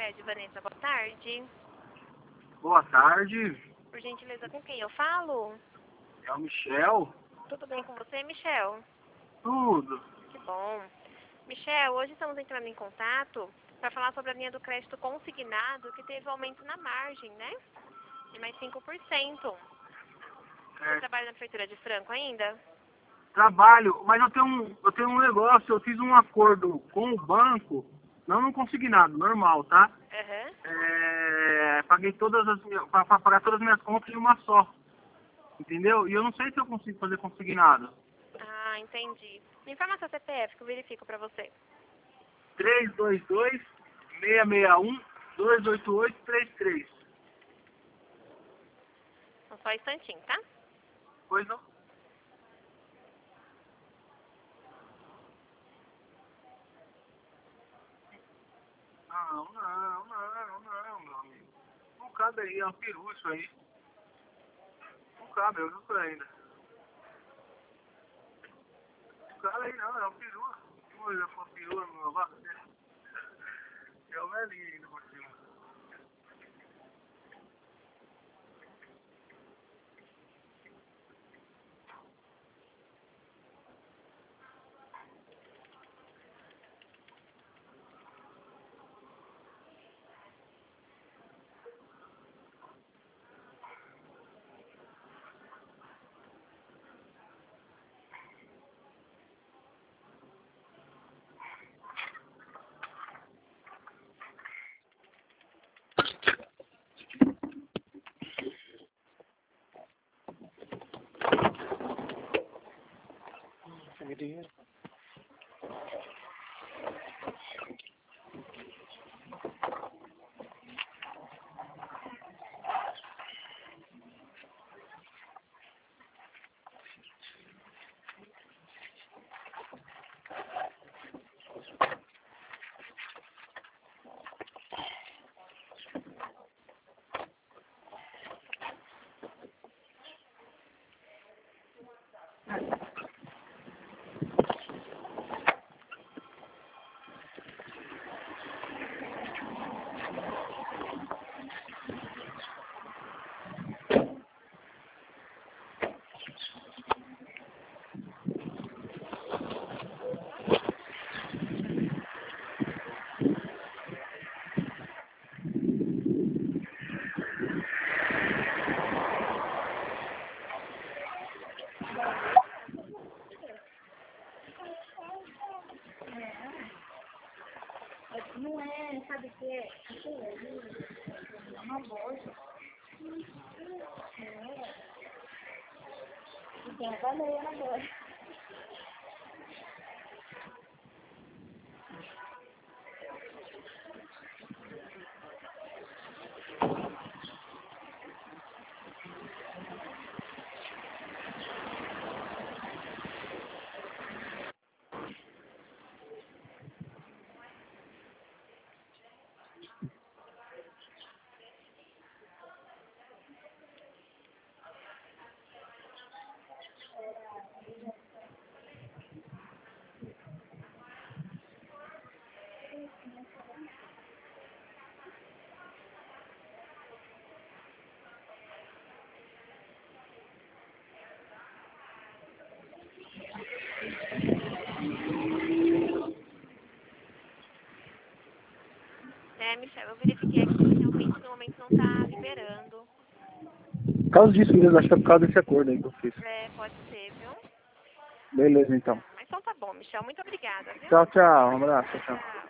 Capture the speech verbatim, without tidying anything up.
Cicred, Vanessa, boa tarde. Boa tarde, Por gentileza, com quem eu falo? é o Michel. Tudo bem com você, Michel? Tudo. Que bom. Michel, hoje estamos entrando em contato para falar sobre a linha do crédito consignado que teve aumento na margem, né? De mais cinco por cento. Você É, trabalha na Prefeitura de Franco ainda? trabalho, mas eu tenho, um, eu tenho um negócio, eu fiz um acordo com o banco, não no consignado, normal, tá? Aham. É, paguei todas as minhas, para pagar todas as minhas contas em uma só, entendeu? E eu não sei se eu consigo fazer consignado. Ah, entendi. Me informa seu C P F que eu verifico para você. três dois dois, seis seis um, dois oito oito três três. Então, só um instantinho, tá? Pois não? Não, não, não, não, meu amigo. Não cabe aí, é um peru isso aí. Não cabe, eu não tô ainda. Não cabe aí não, é um peru. Que coisa for peru no meu vaso dele. É o velhinho ainda por cima. Dinheiro. Não é, sabe o que é? Aquilo ali é uma loja. É. E tem a baleia agora. É, Michel, eu verifiquei aqui que realmente no momento não tá liberando. Por causa disso mesmo, acho que é por causa desse acordo aí que eu fiz. É, pode ser, viu? Beleza, então. Mas então tá bom, Michel. Muito obrigada, viu? Tchau, tchau. Um abraço, tchau. Tchau.